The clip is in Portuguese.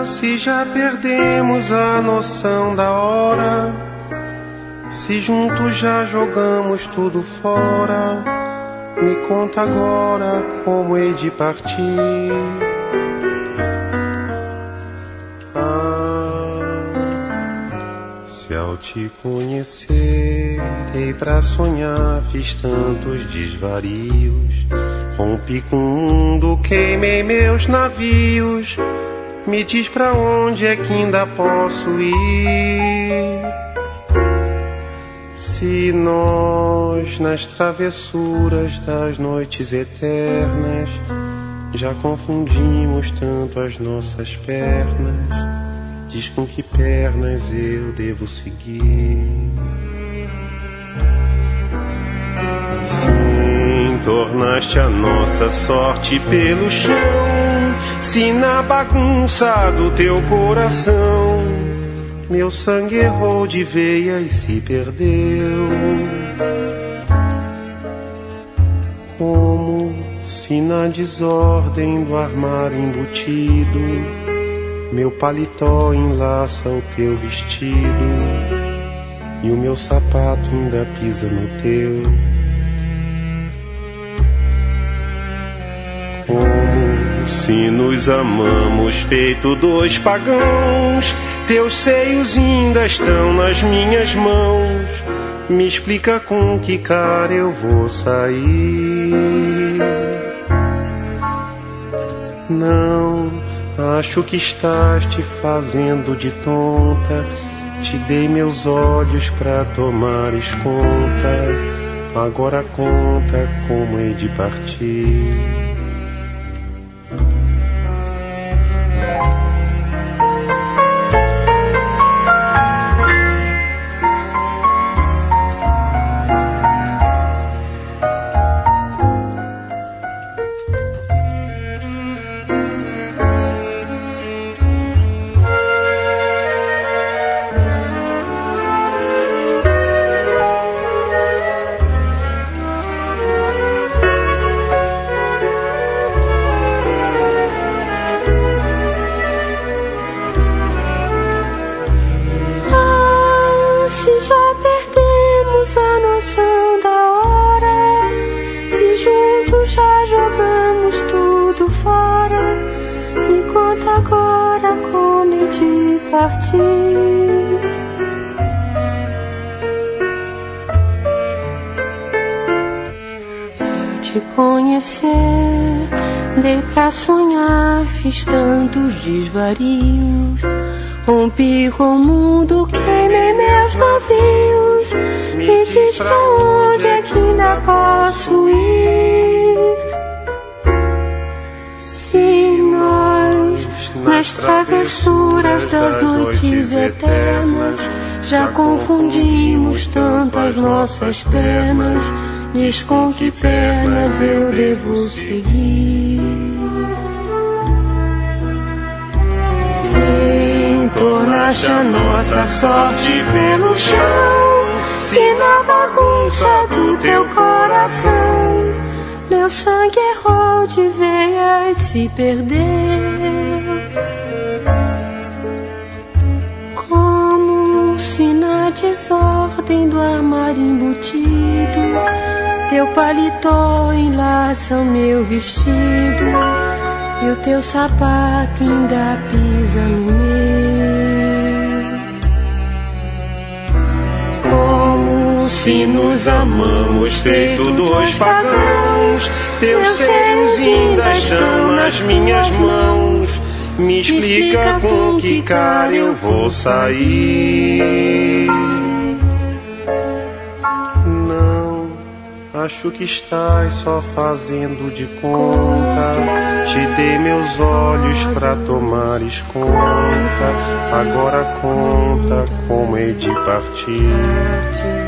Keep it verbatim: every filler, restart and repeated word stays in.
Se já perdemos a noção da hora, se juntos já jogamos tudo fora, me conta agora como hei de partir. Ah, se ao te conhecer, dei pra sonhar, fiz tantos desvarios, rompi com o mundo, queimei meus navios. Me diz pra onde é que ainda posso ir? Se nós, nas travessuras das noites eternas, já confundimos tanto as nossas pernas, diz com que pernas eu devo seguir. Sim, tornaste a nossa sorte pelo chão, se na bagunça do teu coração meu sangue errou de veia e se perdeu, como se na desordem do armário embutido meu paletó enlaça o teu vestido e o meu sapato ainda pisa no teu. Como se nos amamos feito dois pagãos, teus seios ainda estão nas minhas mãos. Me explica com que cara eu vou sair. Não, acho que estás te fazendo de tonta. Te dei meus olhos pra tomares conta. Agora conta como hei de partir. Se já perdemos a noção da hora, se juntos já jogamos tudo fora, me conta agora como hei de partir. Se eu te conhecer, dei pra sonhar, fiz tantos desvarios, rompi com o mundo, queimei meus navios. Me diz pra onde é que ainda posso ir? Se nós, nas travessuras das noites eternas, já confundimos tantas nossas penas, diz com que pernas eu devo seguir. Tornaste a nossa sorte pelo chão, se na bagunça do teu coração meu sangue errou de veia e se perdeu, como se na desordem do armário embutido teu paletó enlaça o meu vestido e o teu sapato ainda pisa no meu. Como se nos amamos feito dois pagãos, teus seios ainda estão nas minhas mãos. Me explica com que cara eu vou sair. Acho que estás só fazendo de conta. Te dei meus olhos pra tomares conta. Agora conta como hei de partir.